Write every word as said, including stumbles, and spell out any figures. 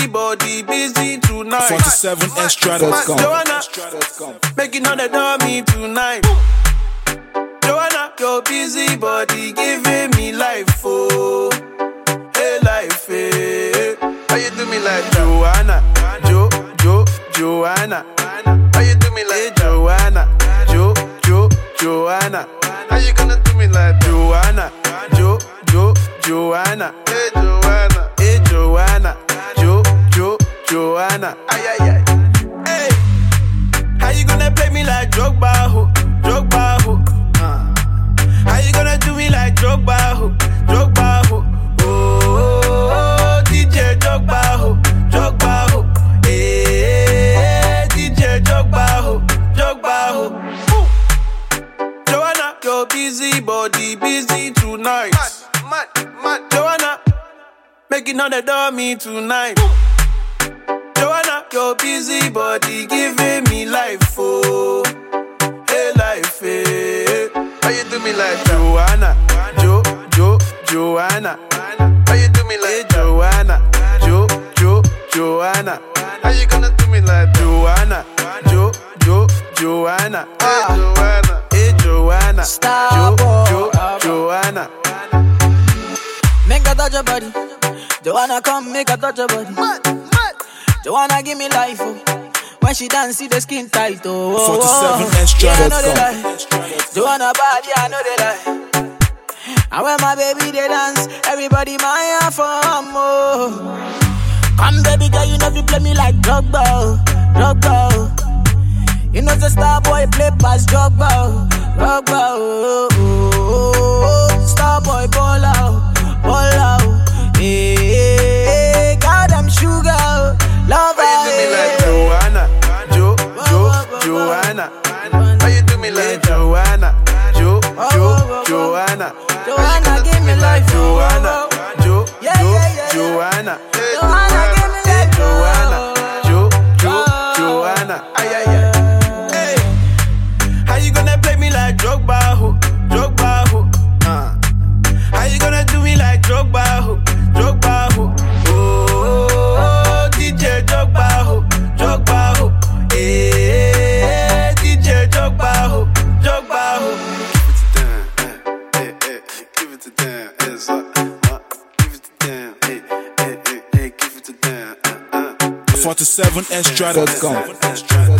busy, body busy tonight. forty-seven extra dot com. Joanna, making all the dummy tonight. Joanna, your busy body giving me life, oh, hey life, hey. How you do me like Joanna, Jo, Jo, Joanna? How you do me like hey, Joanna, Jo, Jo, Joanna? How you gonna do me like Joanna, Jo, Jo, Joanna? Hey Joanna, hey Joanna, Jo, Jo, Joanna? Ay ay ay. Hey, how you gonna play me like Drogba, ho, Drogba, ho? How you gonna do me like Drogba, ho, Drogba, ho? Oh, oh, oh, D J Drogba, ho, Drogba, ho. Hey, D J Drogba, ho, Drogba, ho. Joanna, your busy body busy tonight. Mad, mad, mad. Joanna, making all the dummy tonight. Joanna, your busy body giving me life, oh, hey life, hey. How you do me like Joanna, Jo, Jo, Joanna? How you do me like hey, Joanna, Jo, Jo, Joanna? How you gonna do me like Joanna, Jo, Jo, Joanna? Hey Joanna, hey Joanna, Stop, Jo, Jo, Joanna. Make her touch your body. Joanna, come make her touch your body. Joanna, give me life, oh. When she dance, see the skin tight, oh. forty-seven extra yeah, I dot know they lie. Joanna bad, yeah, I know they lie. And when my baby they dance, everybody my hand for more. Come baby girl, you know you play me like Drogba, oh, Drogba, oh. You know the star boy play past Drogba, oh, Drogba, oh, oh, oh, oh. Star boy ball out, ball out. Hey, hey, God, I'm sugar, oh. Love her. How you do me like Joanna, Jo, Jo, Joanna? How you do me like Joanna, Jo, Jo, Joanna? Joanna, give me life, Joanna, Jo, Jo, Joanna. Joanna, give me life, Joanna, Jo, Jo, Joanna. Ay ay ay. Hey, how you gonna play me like Drogba, ho, Drogba, ho? Uh. How you gonna do me like Drogba, ho, Drogba, ho? Oh, oh, oh, D J Drogba, ho, Drogba, ho. Hey, D J Drogba, ho, Drogba, ho. Give it to them, hey, hey, give it to them, hands up, uh, give it to them, hey, hey, hey, hey, give it to them, uh, uh. forty-seven extra dot com.